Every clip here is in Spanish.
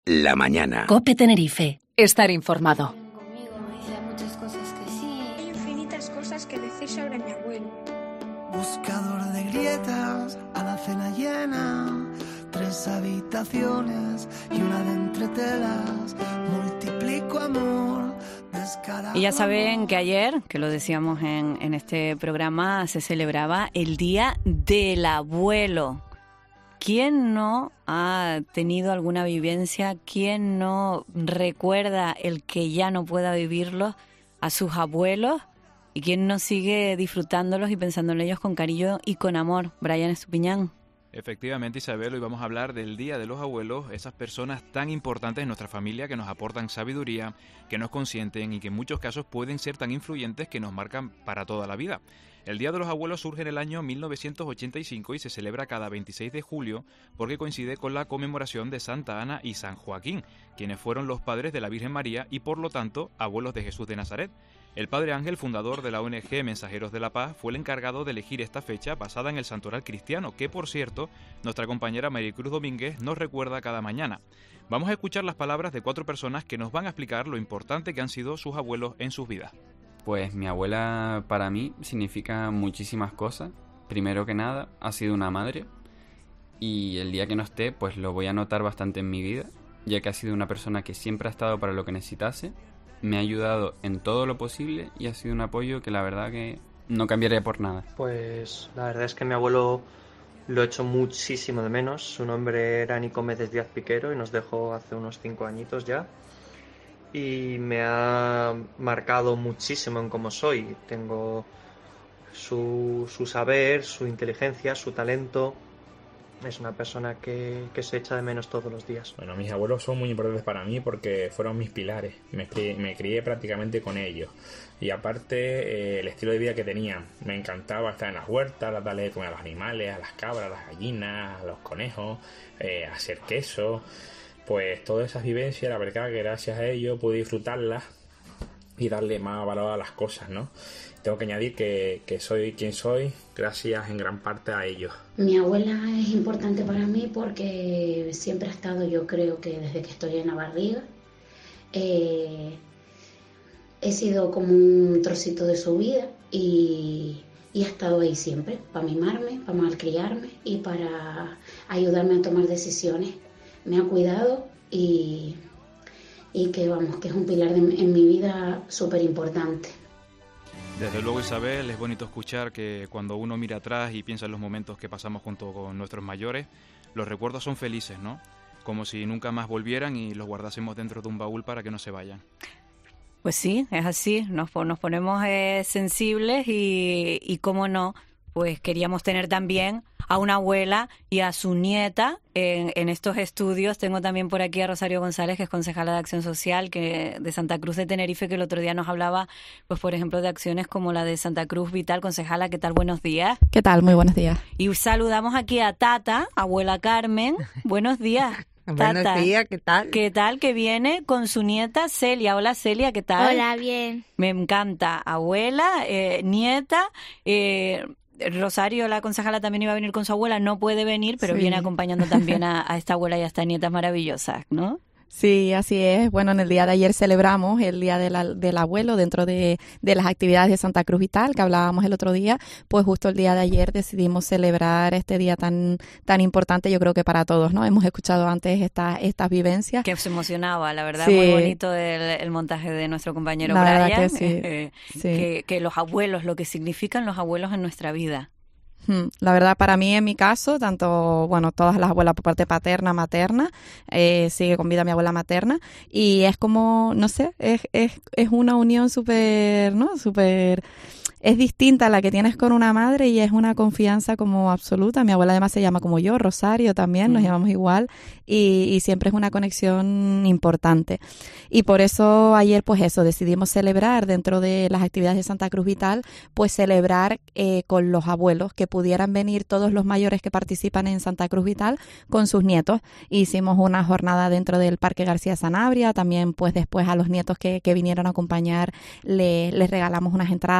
la mañana. COPE Tenerife. Estar informado. Conmigo me dice muchas cosas que sí. Hay infinitas cosas que decir sobre mi abuelo. Buscador de grietas, a la cena llena, 3 habitaciones y una de entretelas. Multiplico amor, descarado. Y ya saben que ayer, que lo decíamos en este programa, se celebraba el Día del Abuelo. ¿Quién no ha tenido alguna vivencia? ¿Quién no recuerda el que ya no pueda vivirlo a sus abuelos? ¿Y quién no sigue disfrutándolos y pensando en ellos con cariño y con amor? Brian Estupiñán. Efectivamente, Isabel, hoy vamos a hablar del Día de los Abuelos, esas personas tan importantes en nuestra familia que nos aportan sabiduría, que nos consienten y que en muchos casos pueden ser tan influyentes que nos marcan para toda la vida. El Día de los Abuelos surge en el año 1985 y se celebra cada 26 de julio porque coincide con la conmemoración de Santa Ana y San Joaquín, quienes fueron los padres de la Virgen María y por lo tanto abuelos de Jesús de Nazaret. El Padre Ángel, fundador de la ONG Mensajeros de la Paz, fue el encargado de elegir esta fecha basada en el santoral cristiano, que por cierto, nuestra compañera Maricruz Domínguez nos recuerda cada mañana. Vamos a escuchar las palabras de 4 personas que nos van a explicar lo importante que han sido sus abuelos en sus vidas. Pues mi abuela para mí significa muchísimas cosas. Primero que nada, ha sido una madre y el día que no esté, pues lo voy a notar bastante en mi vida, ya que ha sido una persona que siempre ha estado para lo que necesitase, me ha ayudado en todo lo posible y ha sido un apoyo que la verdad que no cambiaría por nada. Pues la verdad es que mi abuelo lo echo muchísimo de menos. Su nombre era Nicomedes Díaz Piquero y nos dejó hace unos 5 añitos ya. Y me ha marcado muchísimo en cómo soy. Tengo su saber, su inteligencia, su talento. Es una persona que se echa de menos todos los días. Bueno, mis abuelos son muy importantes para mí porque fueron mis pilares. Me crié prácticamente con ellos. Y aparte, el estilo de vida que tenían. Me encantaba estar en las huertas, darle de comer a los animales, a las cabras, a las gallinas, a los conejos, hacer queso. Pues todas esas vivencias, la verdad que gracias a ello pude disfrutarlas y darle más valor a las cosas, ¿no? Tengo que añadir que soy quien soy gracias en gran parte a ellos. Mi abuela es importante para mí porque siempre ha estado, yo creo que desde que estoy en la barriga, he sido como un trocito de su vida y ha estado ahí siempre para mimarme, para malcriarme y para ayudarme a tomar decisiones. Me ha cuidado y que es un pilar en mi vida súper importante. Desde luego, Isabel, es bonito escuchar que cuando uno mira atrás y piensa en los momentos que pasamos junto con nuestros mayores, los recuerdos son felices, ¿no? Como si nunca más volvieran y los guardásemos dentro de un baúl para que no se vayan. Pues sí, es así, nos ponemos sensibles y cómo no, pues queríamos tener también a una abuela y a su nieta en estos estudios. Tengo también por aquí a Rosario González, que es concejala de Acción Social de Santa Cruz de Tenerife, que el otro día nos hablaba, pues por ejemplo, de acciones como la de Santa Cruz Vital. Concejala, ¿qué tal? Buenos días. ¿Qué tal? Muy buenos días. Y saludamos aquí a Tata, abuela Carmen. Buenos días. Tata. Buenos días, ¿qué tal? ¿Qué tal? Que viene con su nieta Celia. Hola Celia, ¿qué tal? Hola, bien. Me encanta. Abuela, nieta, Rosario, la concejala, también iba a venir con su abuela, no puede venir, pero viene acompañando también a esta abuela y a estas nietas maravillosas, ¿no? Sí, así es. Bueno, en el día de ayer celebramos el Día del Abuelo dentro de las actividades de Santa Cruz Vital que hablábamos el otro día. Pues justo el día de ayer decidimos celebrar este día tan importante, yo creo que para todos, ¿no? Hemos escuchado antes estas vivencias. Que se emocionaba, la verdad, sí. Muy bonito el montaje de nuestro compañero la Brian. Verdad que sí. Sí. Que los abuelos, lo que significan los abuelos en nuestra vida. La verdad, para mí, en mi caso, tanto, bueno, todas las abuelas por parte paterna, materna, sigue con vida mi abuela materna, y es como, no sé, es una unión súper, ¿no? Súper es distinta a la que tienes con una madre y es una confianza como absoluta. Mi abuela además se llama como yo, Rosario también, nos llamamos igual y siempre es una conexión importante. Y por eso ayer pues eso, decidimos celebrar dentro de las actividades de Santa Cruz Vital, pues celebrar con los abuelos, que pudieran venir todos los mayores que participan en Santa Cruz Vital con sus nietos. Hicimos una jornada dentro del Parque García Sanabria, también pues después a los nietos que vinieron a acompañar les regalamos unas entradas del Parque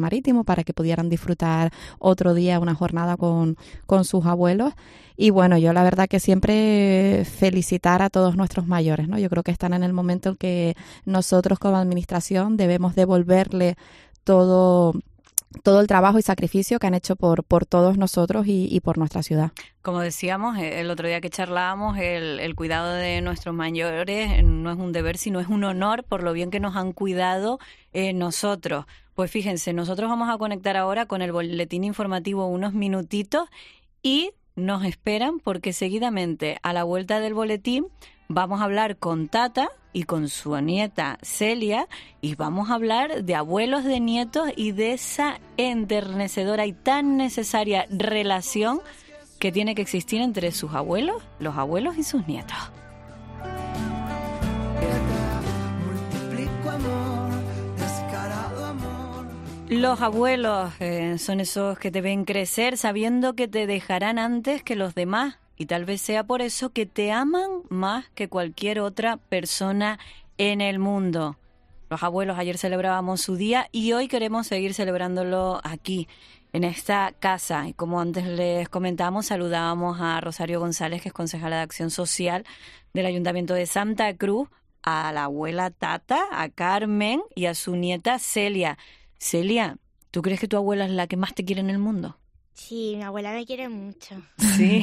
marítimo para que pudieran disfrutar otro día, una jornada con sus abuelos. Y bueno, yo la verdad que siempre felicitar a todos nuestros mayores, ¿no? Yo creo que están en el momento en que nosotros como administración debemos devolverle todo el trabajo y sacrificio que han hecho por todos nosotros y por nuestra ciudad. Como decíamos el otro día que charlábamos, el cuidado de nuestros mayores no es un deber, sino es un honor por lo bien que nos han cuidado nosotros. Pues fíjense, nosotros vamos a conectar ahora con el boletín informativo unos minutitos y nos esperan porque seguidamente a la vuelta del boletín vamos a hablar con Tata y con su nieta Celia y vamos a hablar de abuelos, de nietos y de esa enternecedora y tan necesaria relación que tiene que existir entre sus abuelos, los abuelos y sus nietos. Los abuelos son esos que te ven crecer sabiendo que te dejarán antes que los demás. Y tal vez sea por eso que te aman más que cualquier otra persona en el mundo. Los abuelos, ayer celebrábamos su día y hoy queremos seguir celebrándolo aquí, en esta casa. Y como antes les comentábamos, saludábamos a Rosario González, que es concejala de Acción Social del Ayuntamiento de Santa Cruz, a la abuela Tata, a Carmen y a su nieta Celia. Celia, ¿tú crees que tu abuela es la que más te quiere en el mundo? Sí, mi abuela me quiere mucho. Sí.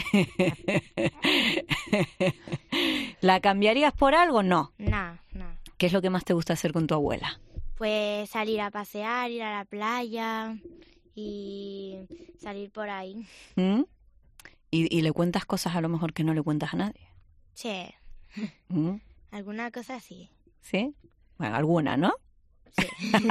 ¿La cambiarías por algo? No. No. ¿Qué es lo que más te gusta hacer con tu abuela? Pues salir a pasear, ir a la playa y salir por ahí. ¿Mm? ¿Y le cuentas cosas a lo mejor que no le cuentas a nadie? Sí. ¿Mm? Alguna cosa sí. ¿Sí? Bueno, alguna, ¿no? Sí.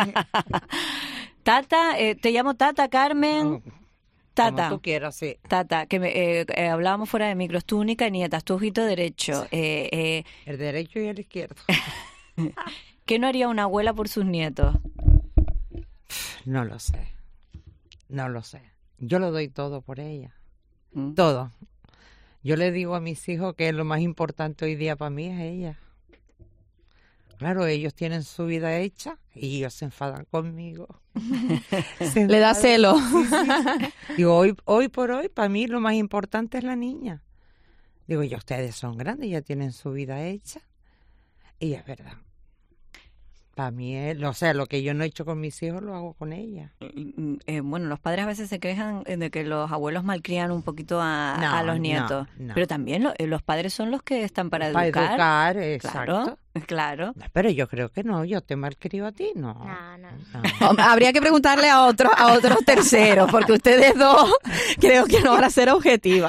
Tata, te llamo Tata, Carmen. Tata. Como tú quieras, sí. Tata, que hablábamos fuera de micros, tu única nieta, tu ojito derecho. El derecho y el izquierdo. ¿Qué no haría una abuela por sus nietos? No lo sé. Yo lo doy todo por ella. Todo. Yo le digo a mis hijos que lo más importante hoy día para mí es ella. Claro, ellos tienen su vida hecha y ellos se enfadan conmigo. Le da celo. Sí. Digo, hoy por hoy, para mí lo más importante es la niña. Digo, ya ustedes son grandes, ya tienen su vida hecha. Y es verdad. Para mí, lo que yo no he hecho con mis hijos, lo hago con ella. Bueno, los padres a veces se quejan de que los abuelos malcrían un poquito a los nietos. No. Pero también los padres son los que están para educar. Para educar, exacto. Claro. Pero yo creo que no, yo te malcrio a ti, no. Habría que preguntarle a otros terceros, porque ustedes dos creo que no van a ser objetivas.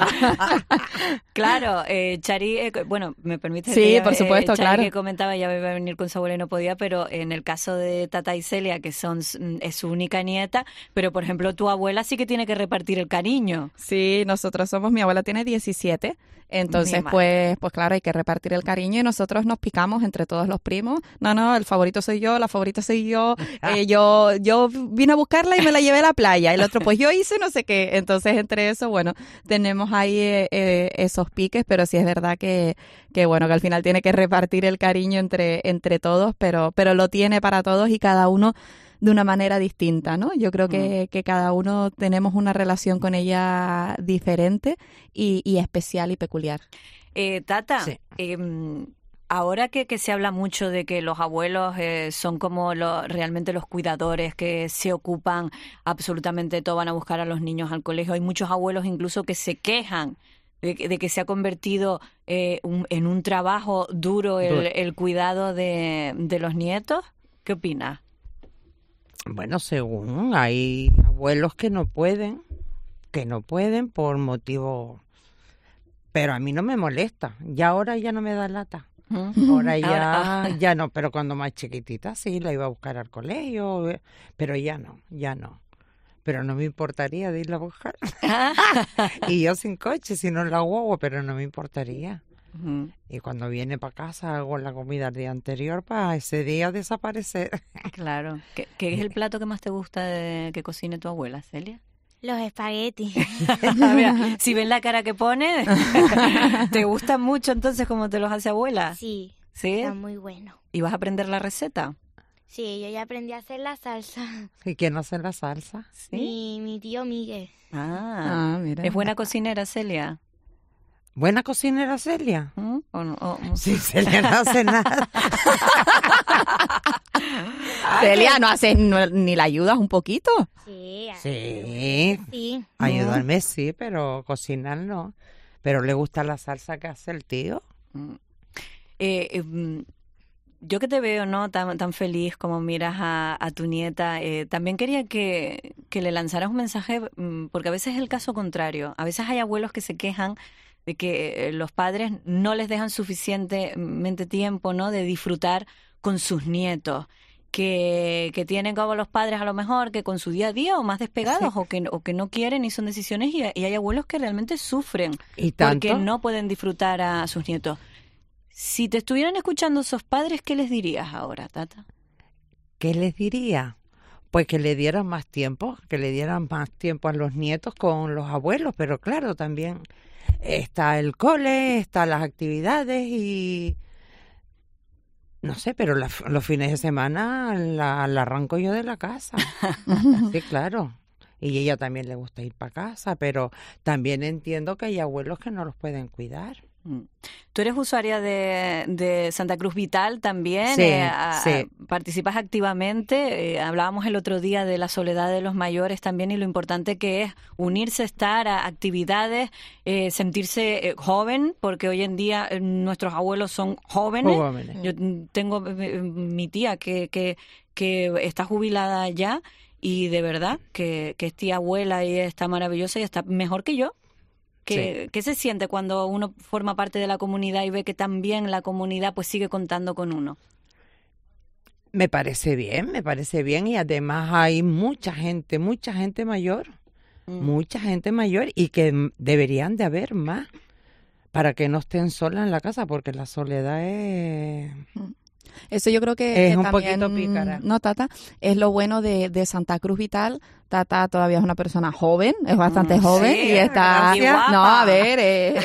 Claro, Chari, bueno, me permite. Sí, por supuesto, Chari, claro. Que comentaba, ya iba a venir con su abuela y no podía, pero en el caso de Tata y Celia, que es su única nieta, pero por ejemplo tu abuela sí que tiene que repartir el cariño. Sí, mi abuela tiene 17. Entonces, pues claro, hay que repartir el cariño y nosotros nos picamos entre todos los primos. No, el favorito soy yo, la favorita soy yo. Yo vine a buscarla y me la llevé a la playa. El otro, pues yo hice no sé qué. Entonces, entre eso, bueno, tenemos ahí esos piques, pero sí es verdad que bueno, que al final tiene que repartir el cariño entre todos, pero lo tiene para todos y cada uno de una manera distinta, ¿no? Yo creo que cada uno tenemos una relación con ella diferente y especial y peculiar. Tata, sí. Ahora que se habla mucho de que los abuelos son como realmente los cuidadores que se ocupan absolutamente todo, van a buscar a los niños al colegio, hay muchos abuelos incluso que se quejan de que se ha convertido en un trabajo duro el cuidado de los nietos. ¿Qué opinas? Bueno, según hay abuelos que no pueden por motivo, pero a mí no me molesta. Ya ahora ya no me da lata. Ahora ya no, pero cuando más chiquitita sí la iba a buscar al colegio, pero ya no. Pero no me importaría de irla a buscar. Y yo sin coche, si no la guagua, pero no me importaría. Y cuando viene para casa hago la comida el día anterior para ese día desaparecer. Claro. ¿Qué es el plato que más te gusta que cocine tu abuela, Celia? Los espaguetis. Mira, si ven la cara que pone, ¿te gustan mucho entonces como te los hace abuela? Sí. ¿Sí? Está muy bueno. ¿Y vas a aprender la receta? Sí, yo ya aprendí a hacer la salsa. ¿Y quién hace la salsa? Mi tío Miguel. Mira. ¿Es buena cocinera, Celia? ¿Buena cocinera, Celia? ¿O no? Sí, Celia no hace nada. Celia, ¿no haces ni la ayudas un poquito? Sí. Ayudarme sí, pero cocinar no. Pero le gusta la salsa que hace el tío. Yo que te veo, ¿no? Tan feliz como miras a tu nieta, también quería que le lanzaras un mensaje, porque a veces es el caso contrario. A veces hay abuelos que se quejan de que los padres no les dejan suficientemente tiempo, ¿no? De disfrutar con sus nietos. Que tienen como los padres a lo mejor que con su día a día o más despegados o que no quieren y son decisiones y hay abuelos que realmente sufren porque no pueden disfrutar a sus nietos. Si te estuvieran escuchando esos padres, ¿qué les dirías ahora, Tata? ¿Qué les diría? Pues que le dieran más tiempo, a los nietos con los abuelos, pero claro, también está el cole, están las actividades y... No sé, pero los fines de semana la arranco yo de la casa. Sí, claro. Y ella también le gusta ir para casa, pero también entiendo que hay abuelos que no los pueden cuidar. Tú eres usuaria de Santa Cruz Vital también, sí. Participas activamente, hablábamos el otro día de la soledad de los mayores también y lo importante que es unirse, estar a actividades, sentirse joven, porque hoy en día nuestros abuelos son jóvenes. Yo tengo mi tía que está jubilada ya y de verdad que es tía abuela y está maravillosa y está mejor que yo. ¿Qué se siente cuando uno forma parte de la comunidad y ve que también la comunidad pues sigue contando con uno? Me parece bien y además hay mucha gente mayor, mucha gente mayor y que deberían de haber más para que no estén solas en la casa porque la soledad es... Eso yo creo que es un también, poquito pícara. No, Tata, es lo bueno de Santa Cruz Vital. Tata todavía es una persona joven, es bastante joven y está... No, a ver,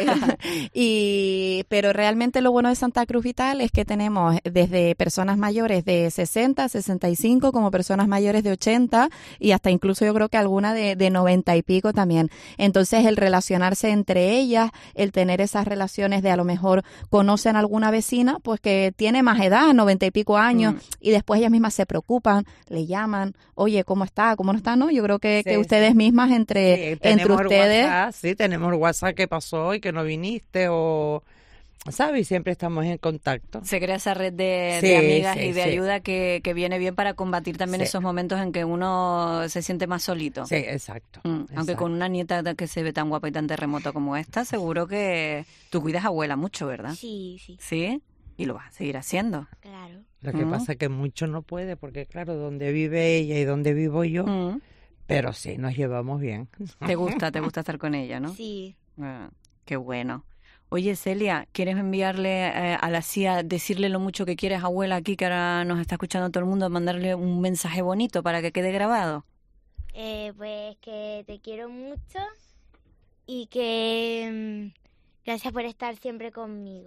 pero realmente lo bueno de Santa Cruz Vital es que tenemos desde personas mayores de 60, 65, como personas mayores de 80 y hasta incluso yo creo que alguna de 90 y pico también. Entonces el relacionarse entre ellas, el tener esas relaciones de a lo mejor conocen a alguna vecina, pues que tiene más edad, 90 y pico años, y después ellas mismas se preocupan, le llaman, oye, ¿cómo está? ¿Cómo no está? ¿No? Yo creo que ustedes mismas entre ustedes... WhatsApp, tenemos WhatsApp que pasó y que no viniste o... ¿Sabes? Y siempre estamos en contacto. Se crea esa red de amigas y de ayuda que viene bien para combatir también esos momentos en que uno se siente más solito. Sí, exacto. Aunque con una nieta que se ve tan guapa y tan terremoto como esta, seguro que tú cuidas a abuela mucho, ¿verdad? Sí. ¿Sí? Y lo vas a seguir haciendo. Claro. Lo que pasa es que mucho no puede, porque claro, donde vive ella y donde vivo yo, pero sí, nos llevamos bien. ¿Te gusta estar con ella, no? Sí. Qué bueno. Oye, Celia, ¿quieres enviarle a la CIA, decirle lo mucho que quieres, abuela, aquí que ahora nos está escuchando todo el mundo, mandarle un mensaje bonito para que quede grabado? Pues que te quiero mucho y que... gracias por estar siempre conmigo.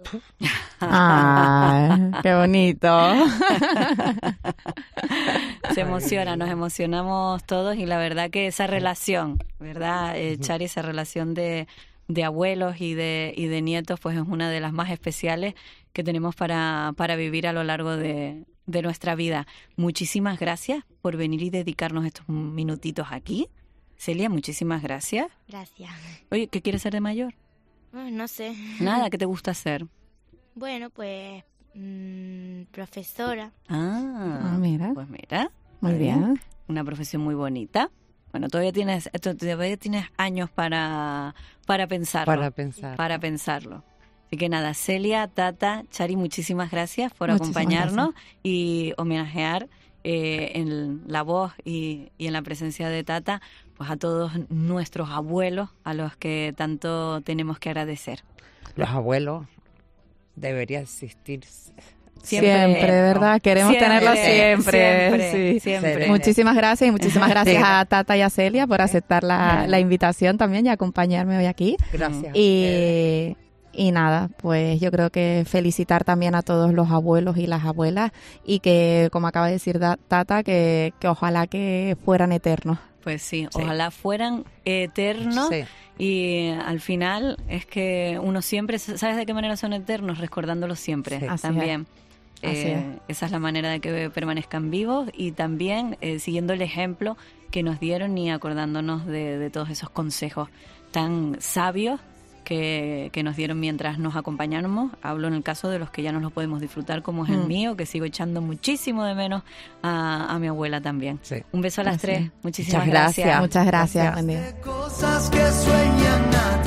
¡Ay, qué bonito! Se emociona, nos emocionamos todos y la verdad que esa relación, ¿verdad, Chari? Esa relación de abuelos y de nietos pues es una de las más especiales que tenemos para vivir a lo largo de nuestra vida. Muchísimas gracias por venir y dedicarnos estos minutitos aquí. Celia, muchísimas gracias. Gracias. Oye, ¿qué quieres ser de mayor? No sé. Nada, ¿qué te gusta hacer? Bueno, pues profesora. Mira. Pues mira. Muy bien. Una profesión muy bonita. Bueno, todavía tienes años para pensarlo. Para pensarlo. Así que nada, Celia, Tata, Chari, muchísimas gracias por acompañarnos y homenajear en la voz y en la presencia de Tata pues a todos nuestros abuelos a los que tanto tenemos que agradecer. Los abuelos deberían existir siempre, ¿verdad? Queremos tenerlos siempre. Muchísimas gracias y muchísimas gracias a Tata y a Celia por aceptar la invitación también y acompañarme hoy aquí. Gracias. Y nada, pues yo creo que felicitar también a todos los abuelos y las abuelas y que, como acaba de decir Tata, que ojalá que fueran eternos. Pues sí, ojalá fueran eternos. Sí. Y al final es que uno siempre, ¿sabes de qué manera son eternos? Recordándolos siempre, Sí. también. Así es. Esa es la manera de que permanezcan vivos y también siguiendo el ejemplo que nos dieron y acordándonos de todos esos consejos tan sabios que nos dieron mientras nos acompañamos. Hablo en el caso de los que ya no los podemos disfrutar, como es el mío, que sigo echando muchísimo de menos a mi abuela también. Sí. Un beso a las tres. Muchísimas Muchas gracias. Muchas gracias. Buen día. De cosas que sueñan a